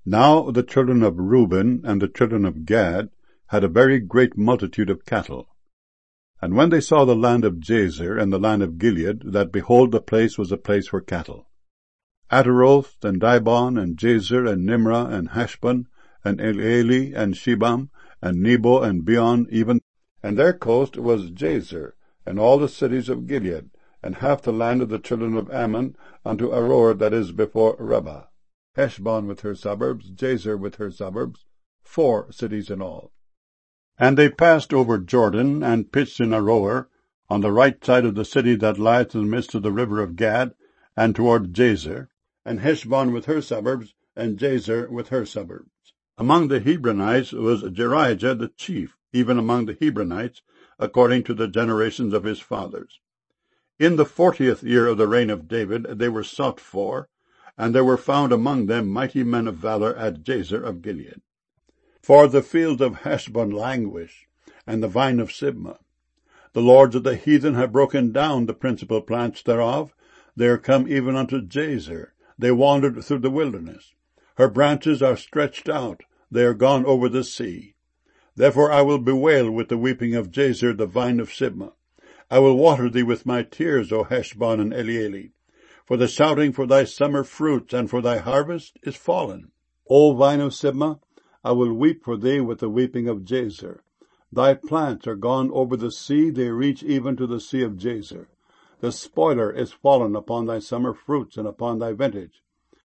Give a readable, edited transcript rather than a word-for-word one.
Now the children of Reuben and the children of Gad had a very great multitude of cattle. And when they saw the land of Jazer and the land of Gilead, that behold, the place was a place for cattle. Ataroth and Dibon and Jazer and Nimrah and Heshbon and Elealeh and Shebam and Nebo and Beon even, and their coast was Jazer, and all the cities of Gilead, and half the land of the children of Ammon unto Aroer that is before Rabbah. Heshbon with her suburbs, Jazer with her suburbs, 4 cities in all. And they passed over Jordan, and pitched in Aroer, on the right side of the city that lieth in the midst of the river of Gad, and toward Jazer, and Heshbon with her suburbs, and Jazer with her suburbs. Among the Hebronites was Jerijah the chief, even among the Hebronites, according to the generations of his fathers. In the 40th year of the reign of David they were sought for, and there were found among them mighty men of valor at Jazer of Gilead. For the fields of Heshbon languish, and the vine of Sibmah. The lords of the heathen have broken down the principal plants thereof. They are come even unto Jazer. They wandered through the wilderness. Her branches are stretched out. They are gone over the sea. Therefore I will bewail with the weeping of Jazer the vine of Sibmah. I will water thee with my tears, O Heshbon and Elealeh. For the shouting for thy summer fruits and for thy harvest is fallen. O vine of Sibmah, I will weep for thee with the weeping of Jazer. Thy plants are gone over the sea, they reach even to the sea of Jazer. The spoiler is fallen upon thy summer fruits and upon thy vintage.